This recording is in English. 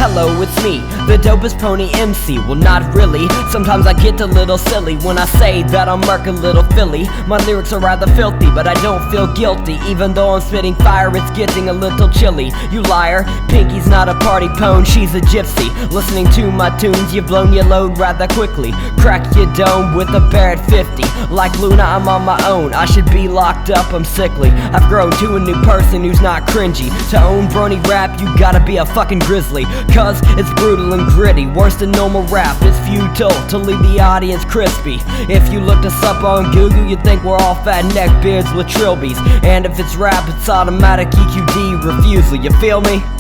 hello, it's me, the dopest pony MC. Well, not really, sometimes I get a little silly when I say that I'm murking little Philly. My lyrics are rather filthy, but I don't feel guilty. Even though I'm spitting fire, it's getting a little chilly. You liar, Pinky's not a party pone, she's a gypsy. Listening to my tunes, you've blown your load rather quickly. Crack your dome with a Barrett 50. Like Luna, I'm on my own, I should be locked up, I'm sickly. I've grown to a new person who's not cringy. To own brony rap, you gotta be a fucking grizzly, cause it's brutal and gritty. Worse than normal rap, it's futile to leave the audience crispy. If you looked us up on Google, you'd think we're all fat neckbeards with trilbies. And if it's rap, it's automatic EQD refusal, you feel me?